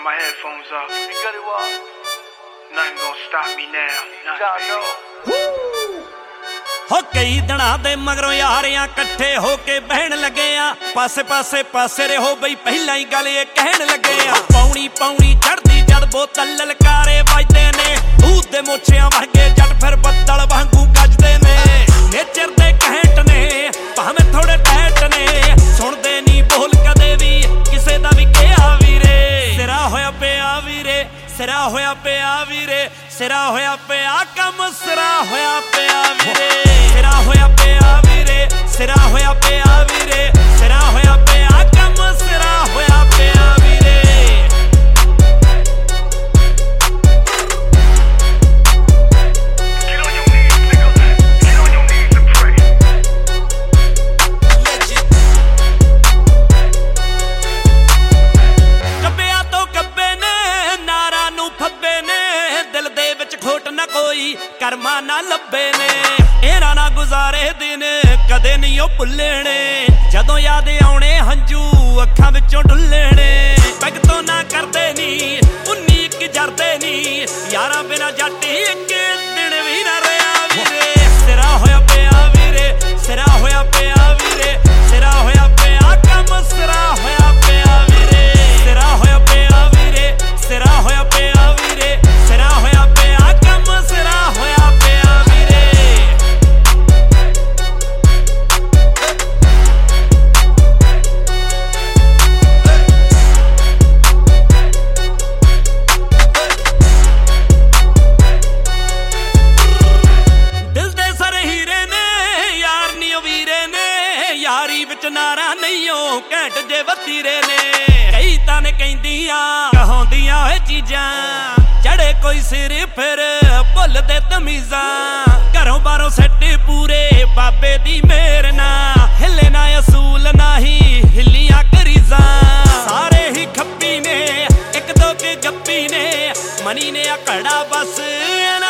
my headphones up. You got it well. Nothing gonna stop me now. ਹੋ ਕਈ ਦਿਨਾਂ ਦੇ ਮਗਰੋਂ ਯਾਰਿਆਂ ਇਕੱਠੇ ਹੋ ਕੇ ਬਹਿਣ ਲੱਗੇ ਆ ਪਾਸੇ ਰਹੋ ਬਈ ਪਹਿਲਾਂ ਹੀ ਗੱਲ ਇਹ ਕਹਿਣ ਲੱਗੇ ਆ ਪੌਣੀ ਚੜਦੀ ਜਦ ਬੋਤਲ ਲਲਕਾਰੇ ਵੱਜਦੇ ਨੇ ਭੂਤ ਦੇ ਮੋਛਿਆਂ ਵਰਗੇ ਜੱਟ ਫਿਰ ਬੱਦਲ ਵਾਂਗੂ ਗੱਜਦੇ ਨੇ ਨੇਚਰ ਦੇ ਘੈਂਟ ਨੇ ਭਾਵੇਂ ਥੋੜੇ ਟੈਟ ਨੇ ਸੁਣਦੇ ਨਹੀਂ ਬੋਲ ਕਦੇ ਵੀ ਕਿਸੇ ਦਾ ਵੀ ਕਿਹਾ ਵੀਰੇ ਸਿਰਾ ਹੋਇਆ ਪਿਆ ਵੀਰੇ ਸਿਰਾ ਹੋਇਆ ਪਿਆ ਵੀਰੇ ਸਿਰਾ ਹੋਇਆ ਪਿਆ ਕੰਮ ਸਿਰਾ ਹੋਇਆ ਪਿਆ ਵੀਰੇ ਸਿਰਾ ਹੋਇਆ ਪਿਆ ਵੀਰੇ ਸਿਰਾ ਹੋਇਆ ਪਿਆ ਵੀਰੇ ਸਿਰਾ ਹੋਇਆ ਪਿਆ ਕੰਮ ਸਿਰਾ ਹੋਇਆ ਪਿਆ ਵੀਰੇ ਕਰਮਾ ਨਾ ਲੱਭੇ ਨੇ ਇਹਨਾਂ ਨਾ ਗੁਜ਼ਾਰੇ ਦਿਨ ਕਦੇ ਨਹੀਂ ਉਹ ਭੁੱਲਣੇ ਜਦੋਂ ਯਾਦ ਆਉਣੇ ਹੰਝੂ ਅੱਖਾਂ ਵਿੱਚੋਂ ਡੁੱਲਣੇ ਪੈਗ ਤੋਂ ਨਾ ਕਰਦੇ ਨੀ 19 ਜਰਦੇ ਨੀ ਯਾਰਾਂ ਬਿਨਾ ਜੱਟ ਇੱਕ ਦਿਨ ਵੀ ਨਾ ਰਿਹਾ ਵੀਰੇ ਸਿਰਾ ਹੋਇਆ ਪਿਆ ਵੀਰੇ ਸਿਰਾ ਹੋਇਆ ਪਿਆ ਵੀਰੇ ਸਿਰਾ ਹੋਇਆ ਪਿਆ ਕੰਮ ਸਿਰਾ ਹੋਇਆ ਪਿਆ ਵੀਰੇ ਸਿਰਾ ਹੋਇਆ ਪਿਆ ਵੀਰੇ ਸਿਰਾ ਹੋਇਆ ਪਿਆ ਵੀਰੇ ਸਿਰਾ ਹੋਇਆ ਪਿਆ ਕੰਮ ਸਿਰਾ ਹੋਇਆ ਪਿਆ ਵੀਰੇ ਦਿਲ ਦੇ ਸਰ ਹੀਰੇ ਨੇ ਯਾਰ ਨੀ ਉਹ ਵੀਰੇ ਨੇ ਯਾਰੀ ਵਿੱਚ ਨਾਰਾ ਨਹੀਂ ਉਹ ਘੈਂਟ ਜੇ ਵਤੀਰੇ ਨੇ ਕਈ ਤਾਂ ਨੇ ਕਹਿੰਦੀਆਂ ਕਹਾਉਂਦੀਆਂ ਓਏ ਚੀਜ਼ਾਂ ਚੜੇ ਕੋਈ ਸਿਰ ਫਿਰ ਭੁੱਲਦੇ ਤਮੀਜ਼ਾਂ ਘਰੋਂ ਬਾਹਰੋਂ ਸੱਟੇ ਪੂਰੇ ਬਾਬੇ ਦੀ ਮੇਰ ਨਾ ਹਿੱਲੇ ਨਾ ਅਸੂਲ ਨਹੀਂ ਹਿੱਲੀਆਂ ਕਰੀਜ਼ਾਂ ਸਾਰੇ ਹੀ ਖੱਪੀ ਨੇ ਇੱਕ ਦੋ ਕੇ ਗੱਪੀ ਨੇ ਮਨੀ ਨੇ ਆ ਘੜਾ ਬਸ